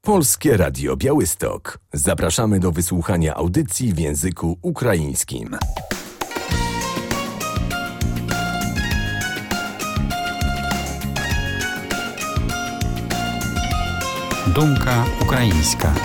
Polskie Radio Białystok. Zapraszamy do wysłuchania audycji w języku ukraińskim. Думка українська.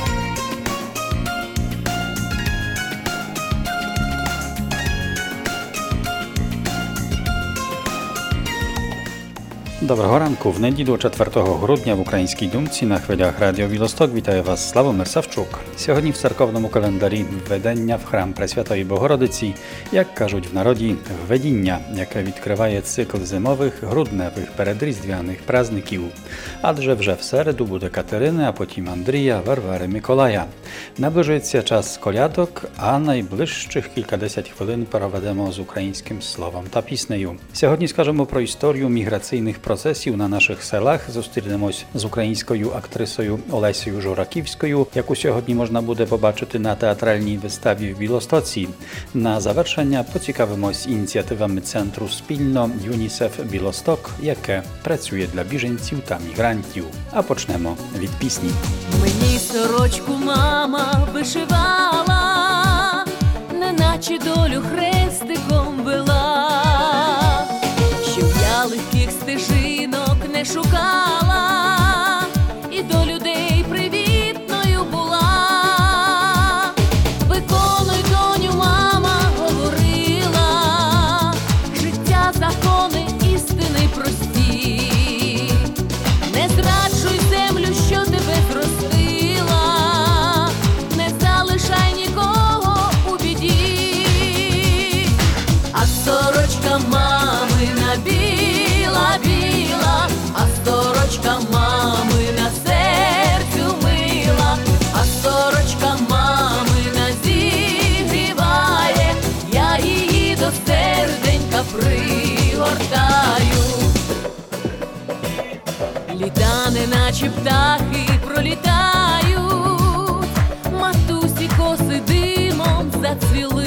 Доброго ранку. В неділю 4 грудня в Українській думці на хвилях Радіо Білосток вітає вас Славомир Савчук. Сьогодні в церковному календарі введення в храм Пресвятої Богородиці, як кажуть в народі, введіння, яке відкриває цикл зимових, грудневих, передріздвяних праздників. Адже вже в середу буде Катерини, а потім Андрія, Варвари, Миколая. Наближується час колядок, а найближчих кількадесят хвилин проведемо з українським словом та піснею. Сьогодні скажемо про історію міграційних процесів на наших селах. Зустрінемось з українською актрисою Олесею Жураківською, яку сьогодні можна буде побачити на театральній виставі в Білостоці. На завершення поцікавимось ініціативами центру «Спільно» ЮНІСЕФ Білосток, яке працює для біженців та мігрантів. А почнемо від пісні. Мені сорочку мама вишивала, неначе долю хрестиком вела, щоб я легких стежинок не шукала і до людей привітною була. Виконуй, доню, мама говорила, життя, закони, істини прості. Не зраджуй землю, що тебе зростила, не залишай нікого у біді. А сорочка мамина біла, а сорочка мамина серцю мила, а сорочка мамина зігріває, я її до серденька пригортаю. Літа неначе птахи пролітають, матусі коси димом зацвіли.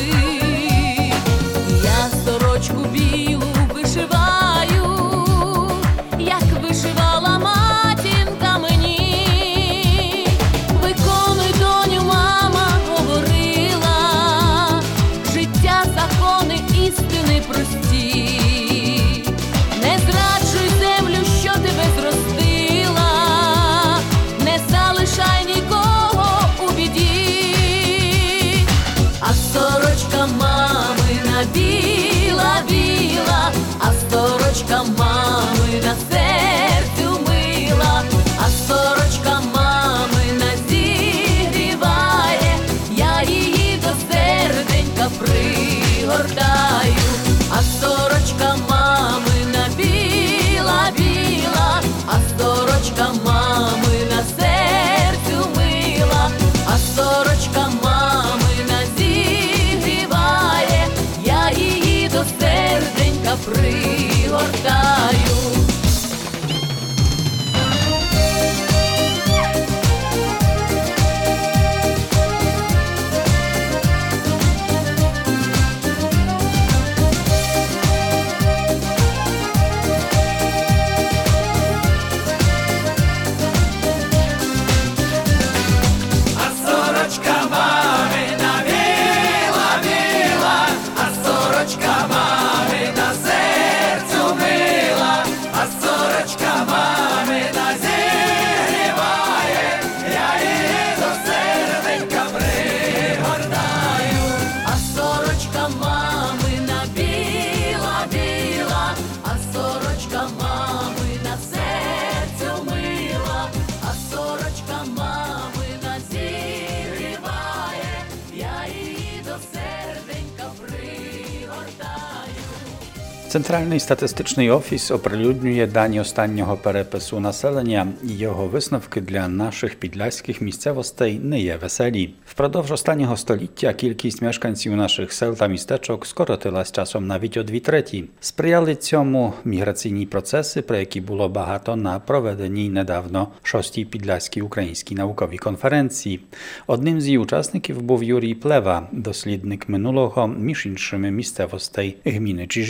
Я сорочку білу вишиваю, як вишивала матінка мені. Виконуй, доню, мама говорила, життя, закони, істини прості. Не зраджуй землю, що тебе зростила, не залишай нікого у біді. А сорочка мамина біла, а сорочка мамина серцю мила, а сорочка мамина зігріває, я її до серденька пригортаю. А сорочка мамина біла, а сорочка мамина серцю мила, а сорочка мамина зігріває, я її до серденька пригортаю. Центральний статистичний офіс оприлюднює дані останнього перепису населення, і його висновки для наших підляських місцевостей не є веселі. Впродовж останнього століття кількість мешканців наших сел та містечок скоротилась часом навіть о 2/3. Сприяли цьому міграційні процеси, про які було багато на проведеній недавно 6-й Підляській українській науковій конференції. Одним з її учасників був Юрій Плева, дослідник минулого, між іншими місцевостей гміни Чижі.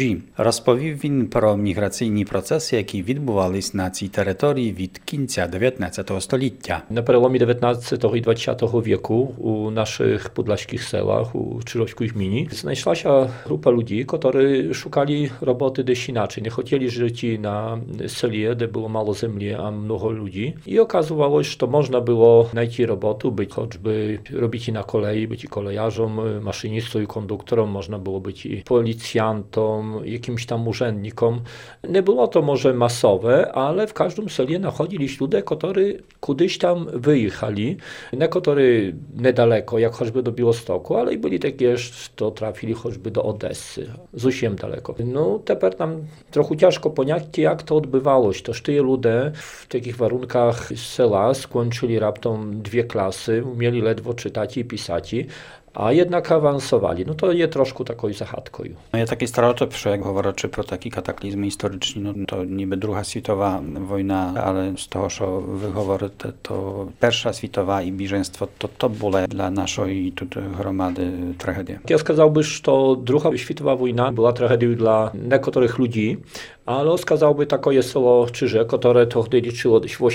розповів про міграційні процеси, які відбувались на цій території від кінця 19 століття. Na prelomie XIX i XX wieku u naszych podlaskich selach, u Czyżowskiej gminy, znajszła się grupa ludzi, którzy szukali roboty gdzieś inaczej. Nie chcieli żyć na selie, gdzie było mało ziemi, a mnogo ludzi. I okazywało się, że można było znaleźć robotę, być choćby robić na kolei, być i kolejarzem, maszynistą i konduktorem, można było być i policjantem, jakimś tam urzędnikom. Nie było to może masowe, ale w każdym selie nachodzili ludzie, którzy kiedyś tam wyjechali, niektórzy niedaleko, jak choćby do Białegostoku, ale i byli takie, że trafili choćby do Odessy, zusiem daleko. No, teraz nam trochę ciężko pojąć, jak to odbywało się. To tyje ludzie w takich warunkach sela skończyli raptem 2 klasy, umieli ledwo czytać i pisać, a jednak awansowali. No to je troszkę takою zahádkою. Є такий стереотип, що як говорячи про такі катаклізми історичні, ну то ніби Друга світова війна, але з того, що ви говорите, то Перша світова і біженство, то була для нашої тут громади трагедія. Ja сказałby, że Druga światowa wojna była tragedią dla niektórych ludzi, ale skazałby takie selo Czyże, które wtedy liczyło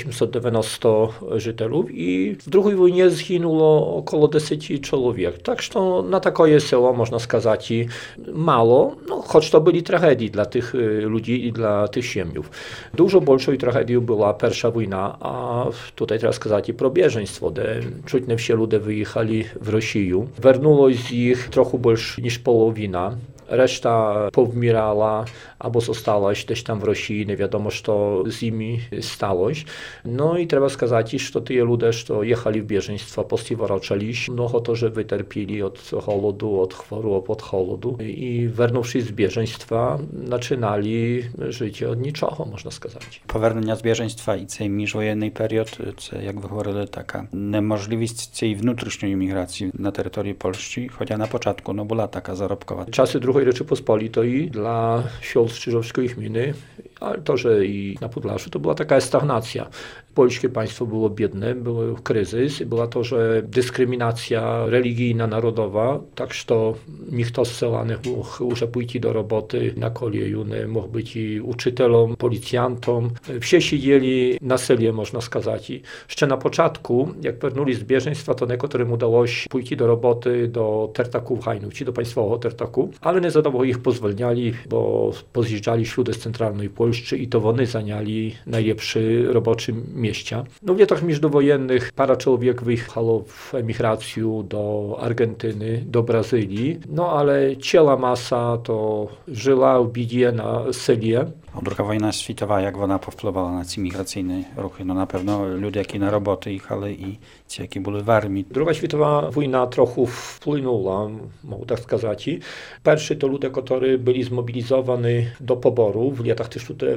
890 żytelów i w II wojnie zginęło około 10 człowiek. Tak, że na takie selo można skazać mało, no choć to byli tragedii dla tych ludzi i dla tych ziemiów. Dużo większą tragedią była Pierwsza wojna, a tutaj teraz skazać pro bieżeństwo, gdzie czutne wsie ludzie wyjechali w Rosję. Wernęło z ich trochę больше niż połowina. Reszta powmirała albo została gdzieś tam w Rosji, nie wiadomo, co z nimi stało. No i trzeba сказать, że te ludzie, którzy jechali w bieżeństwo, później wrócili, mnogo to, że wyterpili od chłodu, od chorób, od chłodu i wernąwszy z bieżeństwa, zaczynali życie od niczego, można сказать. Повернення з біженства і цей міжвоєнний період, це, як ви говорили, така неможливість цієї внутрішньої міграції на території Польщі, хоча на початку була така заробкова. Czasy II Rzeczypospolitej dla sił z Czyżowskiej gminy, ale to, że i na Podlaszu, to była taka stagnacja. Polskie państwo było biedne, był kryzys, była to, że dyskryminacja religijna, narodowa, tak że nikt z sela nie mógł pójść do roboty na koleju, nie mógł być i uczytelom, policjantom. Wsie siedzieli na selie, można сказать. Jeszcze na początku, jak wernuli z bieżeństwa, to niektórym udało się pójść do roboty do Tertaku w Hajnu, ci do państwowego Tertaku, ale nie za długo ich pozwalniali, bo pozjeżdżali ludzie z centralnej Polski i to oni zajęli najlepszy roboczy mieścia. No w latach międzywojennych para człowiek wyjechało w emigrację do Argentyny, do Brazylii, no ale ciela masa to żyła w biedzie na selie. Druga wojna światowa, jak ona powpływała na ci migracyjne ruchy? No na pewno ludzie, jakie na roboty jechali i ci, jakie byli w armii. Druga światowa wojna trochę wpłynęła, mogę tak сказать. Pierwszy to ludzie, którzy byli zmobilizowani do poboru w latach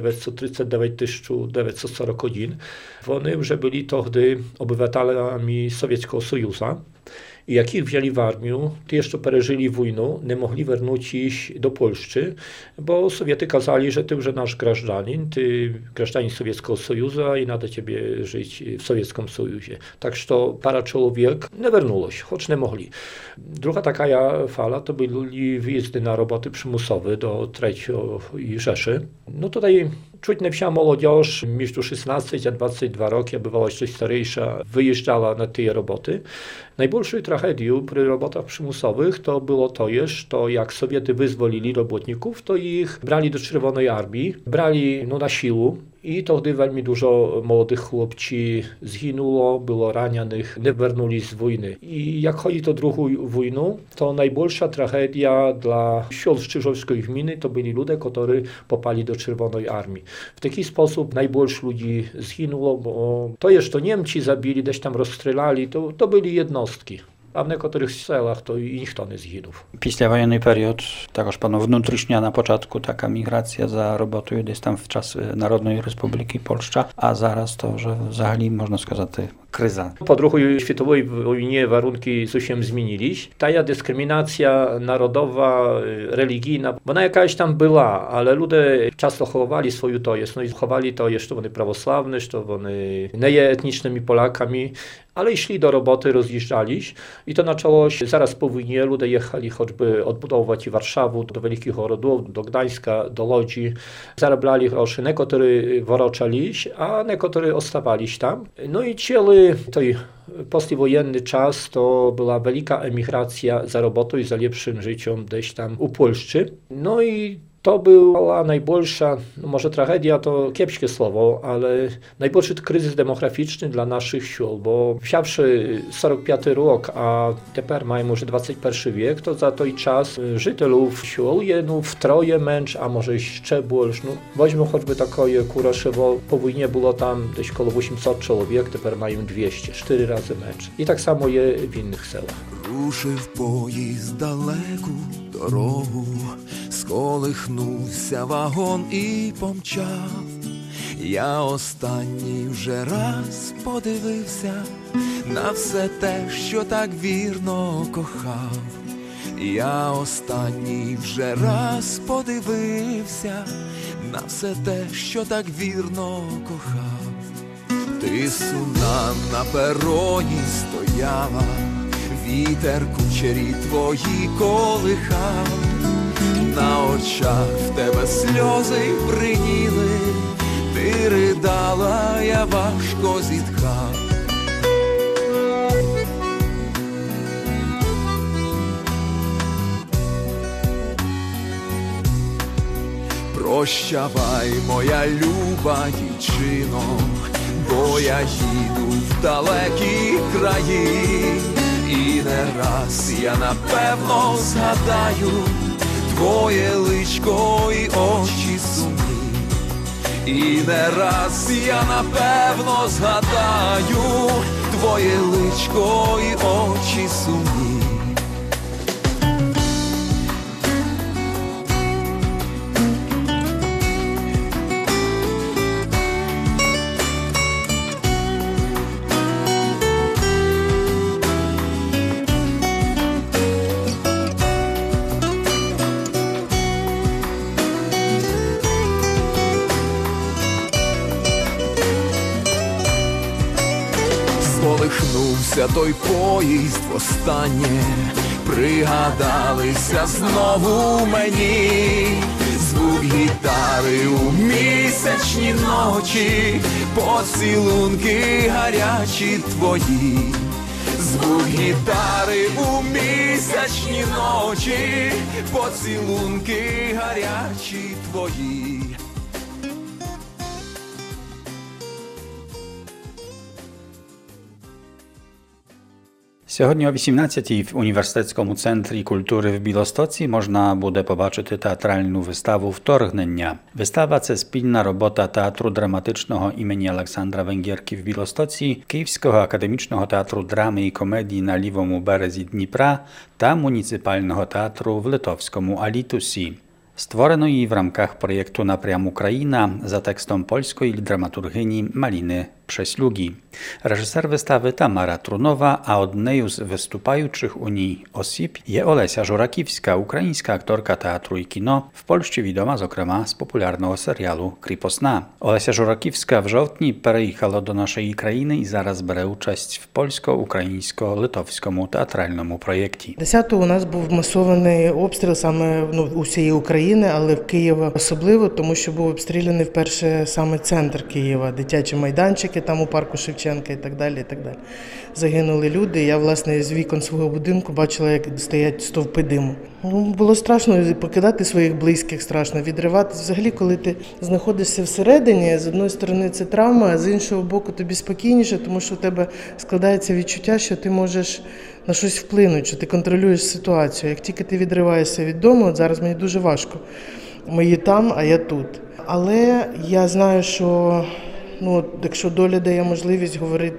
1939-1941. Oni już byli wtedy obywatelami Sowieckiego Sojuszu. I jak ich wzięli w armię, to jeszcze przeżyli wojnę, nie mogli wrócić do Polski, bo Sowiety kazali, że ty już nasz grażdanin, ty grażdanin Sowieckiego Sojuszu i nada ciebie żyć w Sowieckim Sojuzie. Tak że to para człowiek nie wróciło się, choć nie mogli. Druga taka fala to byli wyjazdy na roboty przymusowe do III Rzeszy. No tutaj czutne wsia młodzież między 16 a 22 roki, bywała jeszcze starsza, wyjeżdżała na te roboty. Największą tragedią przy robotach przymusowych to było to, że jak Sowiety wyzwolili robotników, to ich brali do Czerwonej Armii, brali na siłę. I wtedy bardzo dużo młodych chłopców zginęło, było ranionych, nie wrócili z wojny. I jak chodzi o drugą wojnę, to największa tragedia dla sił z Czyżowskiej gminy to byli ludzie, którzy popali do Czerwonej Armii. W taki sposób najwięcej ludzi zginęło, bo to jeszcze Niemcy zabili, gdzieś tam rozstrzelali, to byli jednostki. A w niektórych selach to i nikt nie zginął. Післявоєнний період, також певно внутрішня на початку така міграція за роботою десь там в час Народної Республіки Польща, а зараз то вже взагалі, можна сказати, kryza. Po II światowej wojnie warunki się zmienili. Ta dyskryminacja narodowa, religijna, ona jakaś tam była, ale ludzie często chowali swoją tojeść. No i chowali tojeść, że oni prawosławni, że oni nie są etnicznymi Polakami, ale szli do roboty, rozjeżdżali i to zaczęło się zaraz po wojnie. Ludzie jechali choćby odbudować i Warszawę, do wielkich городów, do Gdańska, do Łodzi. Zarabiali groszy, niektórzy wrócili, a niektórzy ostawali tam. No i cały tej poslwojenny czas to była wielka emigracja za robotą i za lepszym życiem gdzieś tam u Polszczy. No i to była największa, no może tragedia to kiepskie słowo, ale największy kryzys demograficzny dla naszych sił, bo wsiawszy 45 rok, a teraz mamy już 21 wiek, to za ten czas żytelów sił jest wtroje męcz, a może jeszcze больше. No, weźmy choćby takie Kuraszewo, po wojnie było tam gdzieś około 800 człowiek, teraz mają 200, 4 razy męcz. I tak samo jest w innych selach. Рушив поїзд далеку дорогу, сколихнувся вагон і помчав. Я останній вже раз подивився на все те, що так вірно кохав. Я останній вже раз подивився на все те, що так вірно кохав. Ти сумна на пероні стояла, вітер кучері твої колихав, на очах в тебе сльози бриніли, ти ридала, я важко зітхав. Прощавай, моя люба дівчино, бо я їду в далекі краї. І не раз я напевно згадаю твоє личко і очі сумні. І не раз я напевно згадаю твоє личко і очі сумні. Колихнувся той поїзд востаннє, пригадалися знову мені звук гітари у місячні ночі, поцілунки гарячі твої. Звук гітари у місячні ночі, поцілунки гарячі твої. Сьогодні о 18-й в Університетському центрі культури в Білостоці можна буде побачити театральну виставу «Вторгнення». Вистава – це спільна робота Театру драматичного імені Олександра Венгерки в Білостоці, Київського академічного театру драми і комедії на лівому березі Дніпра та Муніципального театру в литовському Алітусі. Stworzono jej w ramach projektu Напрям Україна za tekstem polskiej dramaturgyni Maliny Prześlugi. Reżyser wystawy Tamara Trunowa, a od niej z występujących u niej osób je Olesia Żurakiwska, ukraińska aktorka teatru i kino, w Polsce widoma z okrema z popularnego serialu Krіпосна. Olesia Żurakiwska w żołtni переїхала do naszej krainy i zaraz bere uczest w polsko-ukraińsko-litowskim teatralnому projekcie. 10-го у нас був масований обстріл саме усієї України, але в Києва особливо, тому що був обстріляний вперше саме центр Києва, дитячі майданчики там у парку Шевченка і так далі, і так далі. Загинули люди. Я, власне, з вікон свого будинку бачила, як стоять стовпи диму. Було страшно покидати своїх близьких, страшно відривати. Взагалі, коли ти знаходишся всередині, з одної сторони це травма, а з іншого боку тобі спокійніше, тому що у тебе складається відчуття, що ти можеш на щось вплинути, що ти контролюєш ситуацію. Як тільки ти відриваєшся від дому, от зараз мені дуже важко. Мої там, а я тут. Але я знаю, що якщо доля дає можливість говорити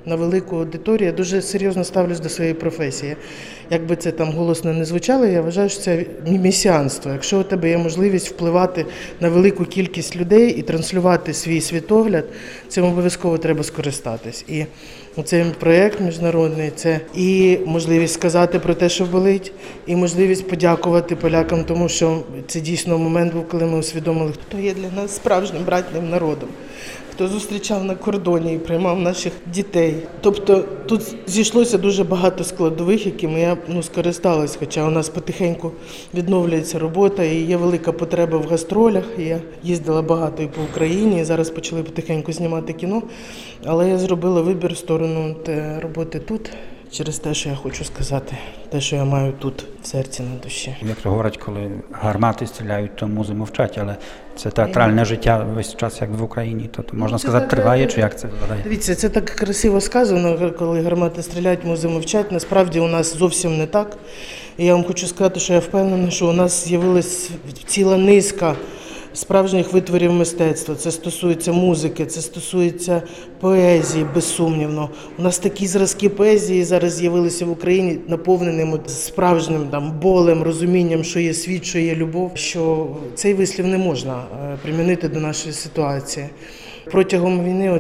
на велику аудиторію. Я дуже серйозно ставлюсь до своєї професії. Як би це там голосно не звучало, я вважаю, що це месіанство. Якщо у тебе є можливість впливати на велику кількість людей і транслювати свій світогляд, цим обов'язково треба скористатись. І цей проєкт міжнародний – це і можливість сказати про те, що болить, і можливість подякувати полякам, тому що це дійсно момент був, коли ми усвідомили, хто є для нас справжнім братнім народом, хто зустрічав на кордоні і приймав наших дітей. Тобто тут зійшлося дуже багато складових, якими я скористалась, хоча у нас потихеньку відновлюється робота і є велика потреба в гастролях. Я їздила багато і по Україні, і зараз почали потихеньку знімати кіно, але я зробила вибір в сторону роботи тут, через те, що я хочу сказати, те, що я маю тут, в серці, на душі. Як то говорять, коли гармати стріляють, то музи мовчать, але це театральне життя весь час, як в Україні, то можна сказати, триває, чи як це виглядає? Дивіться, це так красиво сказано, коли гармати стріляють, музи мовчать. Насправді у нас зовсім не так. І я вам хочу сказати, що я впевнена, що у нас з'явилась ціла низка справжніх витворів мистецтва. Це стосується музики, це стосується поезії, безсумнівно. У нас такі зразки поезії зараз з'явилися в Україні, наповненими справжнім болем, розумінням, що є світ, що є любов, що цей вислів не можна примінити до нашої ситуації. Протягом війни,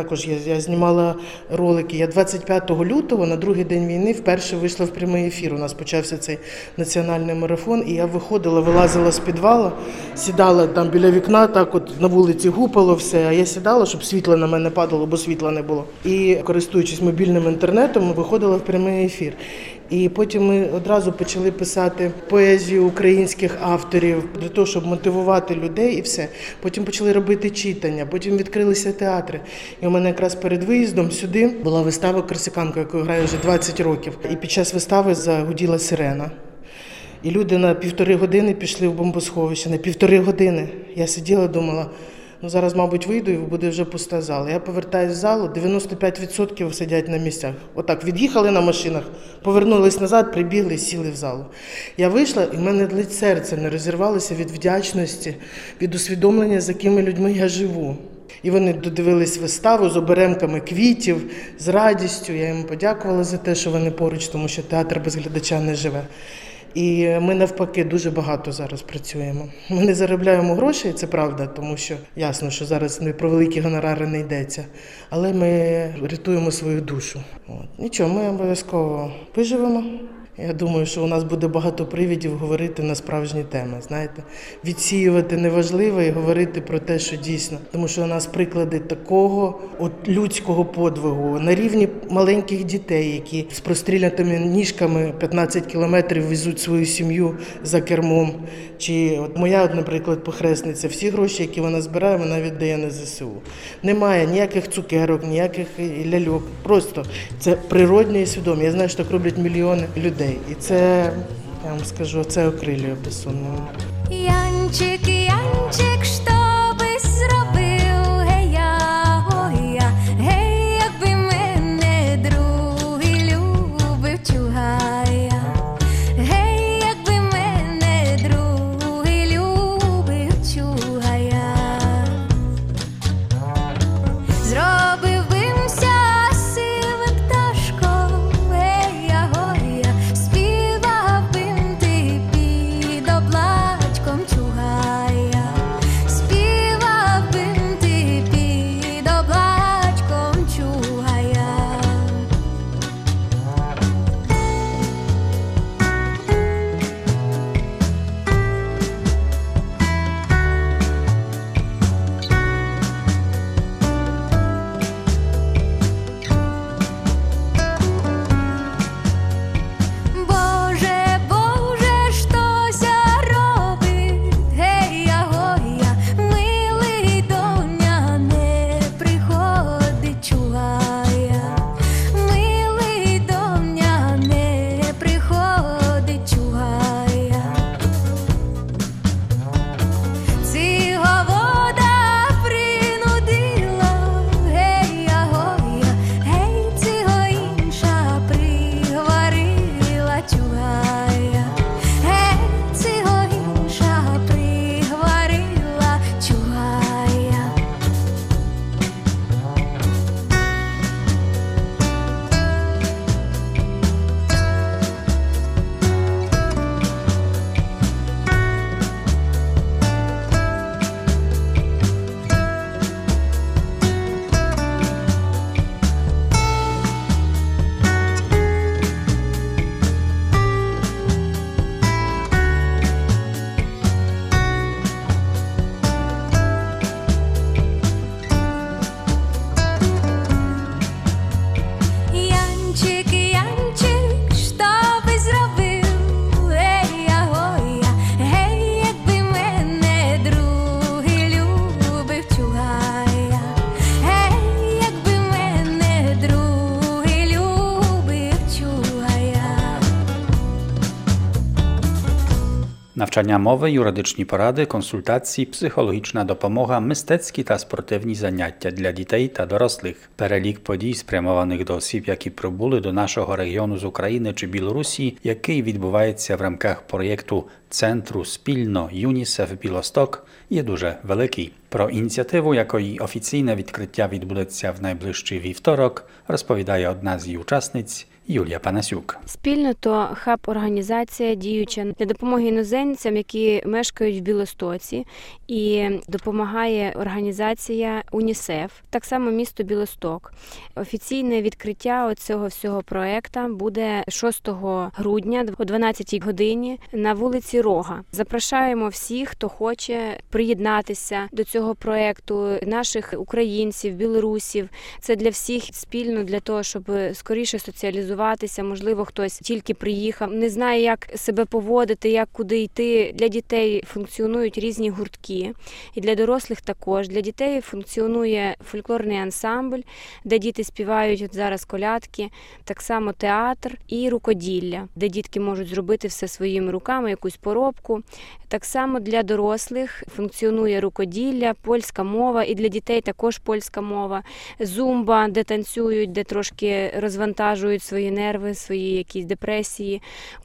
я знімала ролики, я 25 лютого, на другий день війни, вперше вийшла в прямий ефір. У нас почався цей національний марафон, і я вилазила з підвала, сідала там біля вікна, так от на вулиці гупало все, а я сідала, щоб світло на мене падало, бо світла не було. І, користуючись мобільним інтернетом, виходила в прямий ефір. І потім ми одразу почали писати поезію українських авторів для того, щоб мотивувати людей і все. Потім почали робити читання, потім відкрилися театри. І у мене якраз перед виїздом сюди була вистава «Корсиканка», яку я граю вже 20 років. І під час вистави загуділа сирена. І люди на 1,5 години пішли в бомбосховище. На 1,5 години. Я сиділа, думала, зараз, мабуть, вийду і буде вже пуста зала. Я повертаюсь в залу, 95% сидять на місцях. Отак, від'їхали на машинах, повернулись назад, прибігли, сіли в залу. Я вийшла, і в мене ледь серце не розірвалося від вдячності, від усвідомлення, з якими людьми я живу. І вони додивились виставу з оберемками квітів, з радістю. Я їм подякувала за те, що вони поруч, тому що театр без глядача не живе. І ми навпаки дуже багато зараз працюємо. Ми не заробляємо грошей, це правда, тому що ясно, що зараз не про великі гонорари не йдеться. Але ми рятуємо свою душу. Нічого, ми обов'язково виживемо. Я думаю, що у нас буде багато привідів говорити на справжні теми, знаєте. Відсіювати неважливо і говорити про те, що дійсно. Тому що у нас приклади такого людського подвигу на рівні маленьких дітей, які з простріляними ніжками 15 кілометрів везуть свою сім'ю за кермом. Чи моя, наприклад, похресниця, всі гроші, які вона збирає, вона віддає на ЗСУ. Немає ніяких цукерок, ніяких ляльок. Просто це природне і свідоме. Я знаю, що так роблять мільйони людей. І це, я вам скажу, це окрилює безсумнівно. Янчик, Янчик, що би зробив, гей-я, ой-я, гей, якби мене другий любив, чугая. Гей, якби мене другий любив, чугая. Зробив бимся сивим пташком, гей-я, ой-я, співав бим ти під облачком, чугая. Навчання мови, юридичні поради, консультації, психологічна допомога, мистецькі та спортивні заняття для дітей та дорослих. Перелік подій, спрямованих до осіб, які прибули до нашого регіону з України чи Білорусі, який відбувається в рамках проєкту Центру спільно ЮНІСЕФ Білосток, є дуже великий. Про ініціативу, якої офіційне відкриття відбудеться в найближчий вівторок, розповідає одна з її учасниць Юлія Панасюк. Спільно то хаб-організація діюча для допомоги іноземцям, які мешкають в Білостоці, і допомагає організація УНІСЕФ, так само місто Білосток. Офіційне відкриття цього всього проекту буде 6 грудня о 12 годині на вулиці Рога. Запрошуємо всіх, хто хоче приєднатися до цього проекту, наших українців, білорусів. Це для всіх спільно, для того, щоб скоріше соціалізуватися. Можливо, хтось тільки приїхав, не знає, як себе поводити, як куди йти. Для дітей функціонують різні гуртки, і для дорослих також. Для дітей функціонує фольклорний ансамбль, де діти співають зараз колядки, так само театр і рукоділля, де дітки можуть зробити все своїми руками, якусь поробку. Так само для дорослих функціонує рукоділля, польська мова, і для дітей також польська мова, зумба, де танцюють, де трошки розвантажують свої нерви, свої якісь депресії.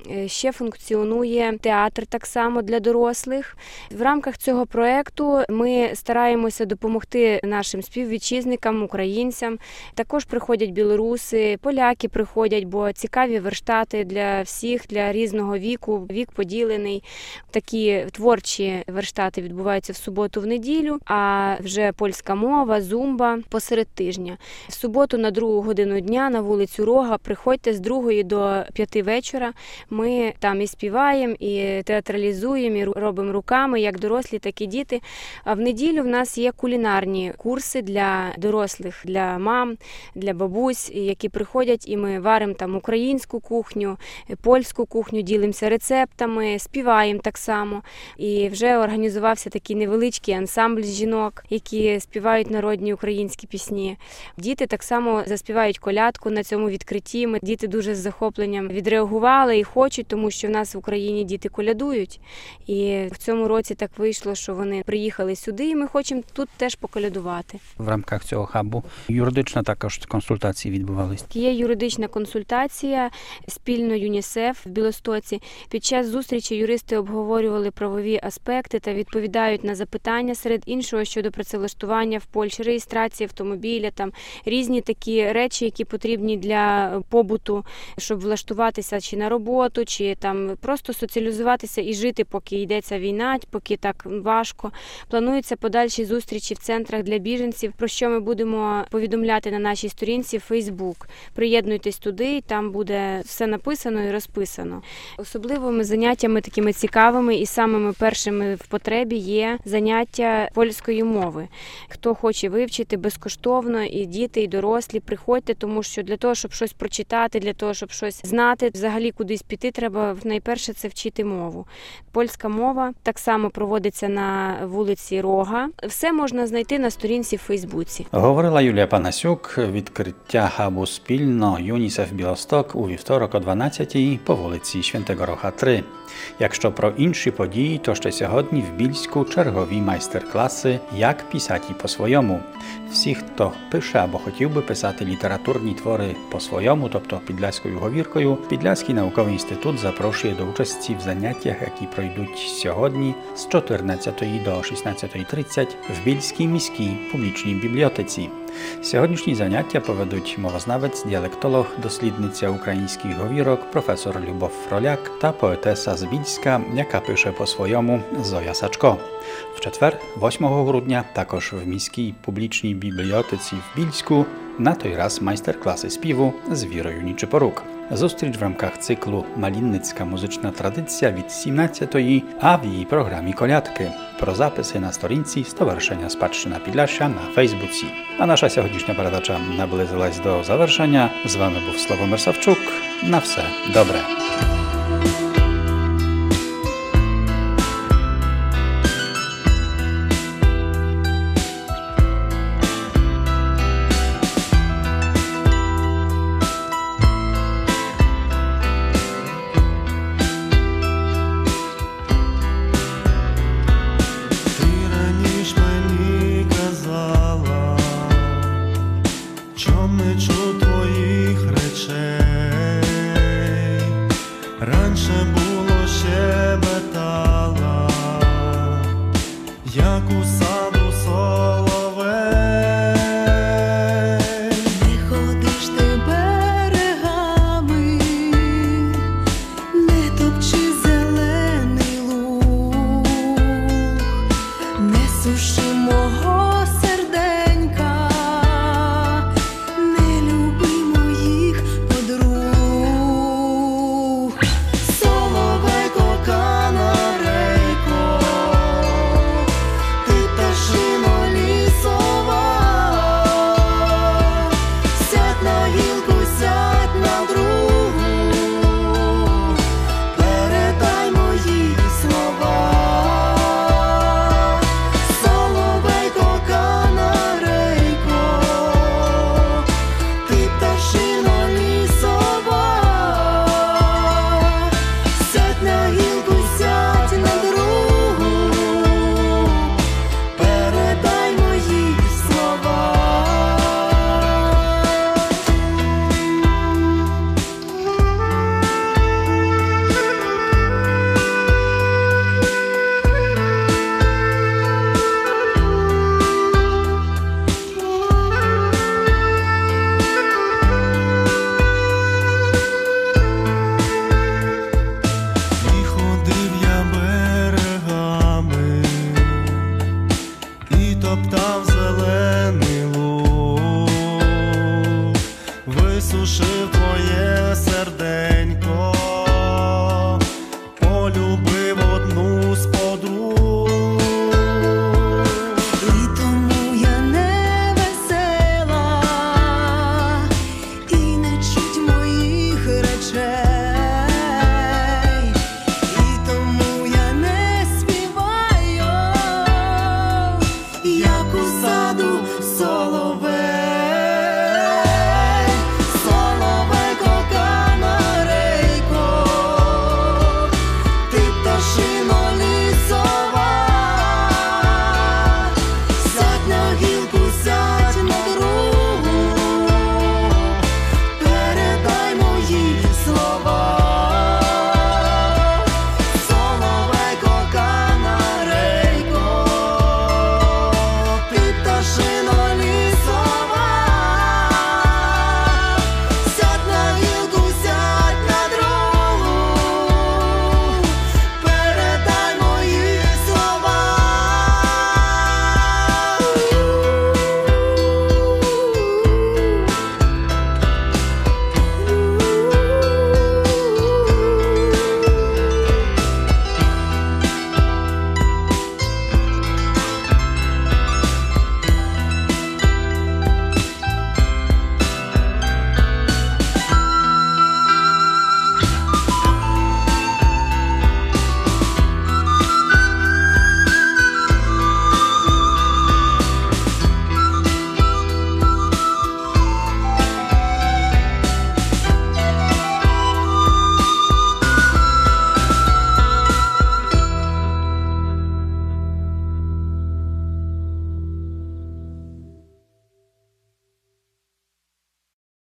Ще функціонує театр так само для дорослих. В рамках цього проєкту ми стараємося допомогти нашим співвітчизникам, українцям. Також приходять білоруси, поляки приходять, бо цікаві верштати для всіх, для різного віку, вік поділений. Такі творчі верштати відбуваються в суботу, в неділю, а вже польська мова, зумба посеред тижня. В суботу на 2 годину дня на вулицю Рога приходьте з 2 до 5 вечора. Ми там і співаємо, і театралізуємо, і робимо руками, як дорослі, так і діти. А в неділю в нас є кулінарні курси для дорослих, для мам, для бабусь, які приходять, і ми варимо там українську кухню, польську кухню, ділимося рецептами, співаємо так само. І вже організувався такий невеличкий ансамбль жінок, які співають народні українські пісні. Діти так само заспівають колядку на цьому відкритті. Діти дуже з захопленням відреагували і хочуть, тому що в нас в Україні діти колядують. І в цьому році так вийшло, що вони приїхали сюди, і ми хочемо тут теж поколядувати. В рамках цього хабу юридична також консультації відбувалися. Є юридична консультація спільно ЮНІСЕФ в Білостоці. Під час зустрічі юристи обговорювали правові аспекти та відповідають на запитання, серед іншого, щодо працевлаштування в Польщі, реєстрації автомобіля, там різні такі речі, які потрібні для побуту, щоб влаштуватися чи на роботу, чи там просто соціалізуватися і жити, поки йдеться війна, поки так важко. Плануються подальші зустрічі в центрах для біженців, про що ми будемо повідомляти на нашій сторінці в Facebook. Приєднуйтесь туди, і там буде все написано і розписано. Особливими заняттями такими цікавими і самими першими в потребі є заняття польської мови. Хто хоче вивчити безкоштовно, і діти, і дорослі, приходьте, тому що для того, щоб щось прочитати, для того, щоб щось знати, взагалі кудись піти, треба найперше це вчити мову. Польська мова так само проводиться на вулиці Рога. Все можна знайти на сторінці в Фейсбуці. Говорила Юлія Панасюк. Відкриття хабу спільно ЮНІСЕФ Білосток у вівторок о 12-й по вулиці Świętego Rocha 3. Якщо про інші події, то ще сьогодні в Більську чергові майстер-класи «Як писати по-своєму». Всі, хто пише або хотів би писати літературні твори по-своєму, тобто підляською говіркою, Підляський науковий інститут запрошує до участі в заняттях, які пройдуть сьогодні з 14 до 16:30 в Більській міській публічній бібліотеці. Сьогоднішні заняття поведуть мовознавець, діалектолог, дослідниця українських говірок, професор Любов Фроляк та поетеса з Більська, яка пише по-своєму, Зоя Сачко. В четвер, 8 грудня, також в міській публічній бібліотеці в Більську, на той раз майстер-класи співу з Вірою Нічипорук. Зустріч в рамках циклу «Малінницька музична традиція» від 17-ї, а в її програмі колядки. Про записи на сторінці Stowarzyszenia Spадщина Підляшшя на Фейсбуці. А наша сьогоднішня передача наблизилась до завершення. З вами був Славомир Савчук. На все добре.